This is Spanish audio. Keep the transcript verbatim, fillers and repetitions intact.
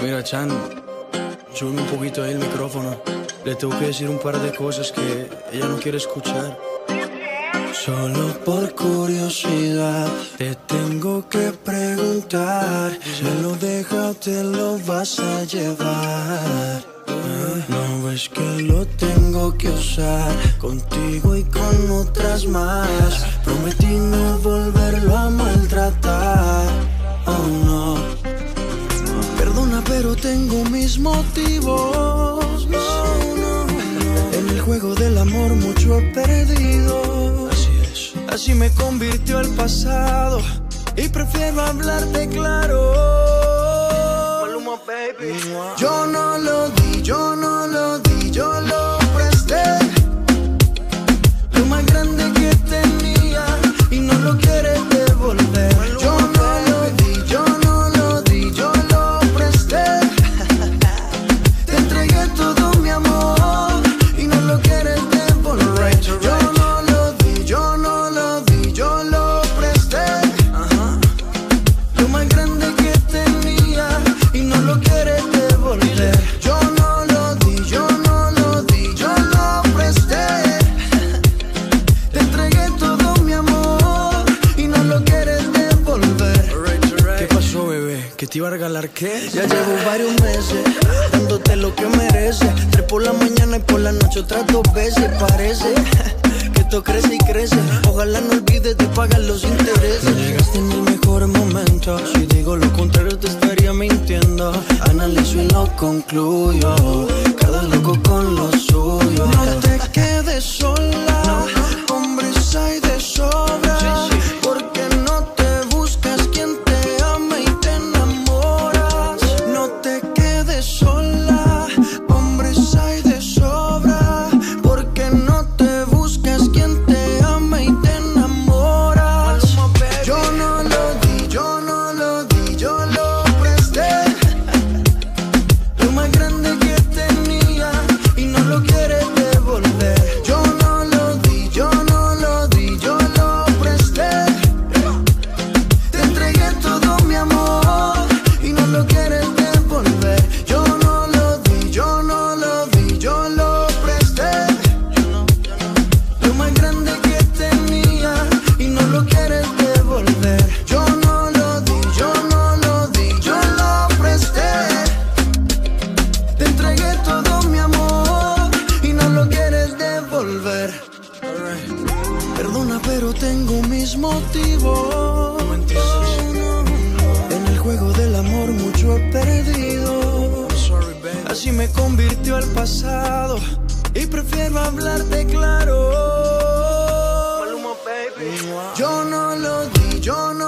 Mira, Chan, súbeme un poquito ahí el micrófono. Le tengo que decir un par de cosas que ella no quiere escuchar. Solo por curiosidad te tengo que preguntar, ¿se lo deja o te lo vas a llevar? No ves que lo tengo que usar contigo y con otras más. Prometí no volverlo a maltratar. Oh no. Perdona, pero tengo mis motivos. No, no, no. En el juego del amor mucho he perdido. Así es. Así me convirtió el pasado y prefiero hablarte claro. Maluma, baby. Yo no lo di, yo no lo di, yo lo presté. Lo más grande que tenía y no lo quieres devolver. Yo no lo di, yo no lo di, yo lo presté. Te entregué todo mi amor y no lo quieres devolver. Yo no lo di, yo no lo di, yo lo presté. Lo más grande que tenía y no lo quieres devolver. Yo no lo di, yo no lo di, yo lo presté. Te entregué todo mi amor y no lo quieres devolver. ¿Qué pasó, bebé? ¿Que te iba a regalar qué? Ya llevo varios meses dándote lo que mereces. Tres por la mañana y por la noche otras dos veces. Parece que esto crece y crece. Ojalá no olvides de pagar los intereses. No llegaste en el mejor momento. Si digo lo contrario te estaría mintiendo. Analizo y lo concluyo. Cada loco con lo suyo. No te quedes sola, hombres hay de sobra. Porque no te buscas quien te ama y te enamoras. No te quedes sola, hombres hay de sobra. Porque no te buscas quien te ama y te enamoras. Yo no lo di, yo no lo di, yo lo presté. Lo más grande que tenía y no lo quieres devolver. Yo no lo di, yo no lo di, yo lo presté. Te entregué todo mi amor y no lo quieres devolver. Yo no lo di, yo no lo di, yo lo presté. Lo más grande que tenía y no lo quieres devolver. Yo no lo di, yo no lo di, yo lo presté. Te entregué todo mi amor y no lo quieres devolver. Perdona, pero tengo mis motivos. En el juego del amor mucho he perdido. Así me convirtió el pasado y prefiero hablarte claro. Yo no lo di, yo no